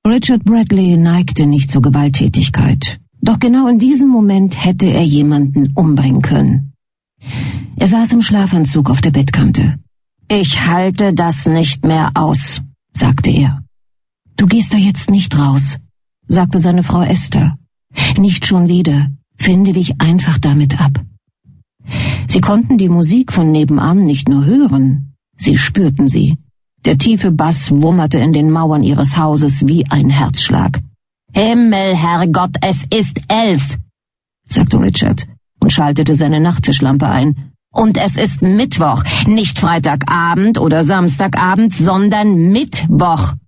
Richard Bradley neigte nicht zur Gewalttätigkeit. Doch genau in diesem Moment hätte er jemanden umbringen können. Er saß im Schlafanzug auf der Bettkante. »Ich halte das nicht mehr aus«, sagte er. »Du gehst da jetzt nicht raus«, sagte seine Frau Esther. »Nicht schon wieder. Finde dich einfach damit ab.« Sie konnten die Musik von nebenan nicht nur hören, sie spürten sie. Der tiefe Bass wummerte in den Mauern ihres Hauses wie ein Herzschlag. »Himmel, Herrgott, es ist 11«, sagte Richard und schaltete seine Nachttischlampe ein. »Und es ist Mittwoch, nicht Freitagabend oder Samstagabend, sondern Mittwoch.«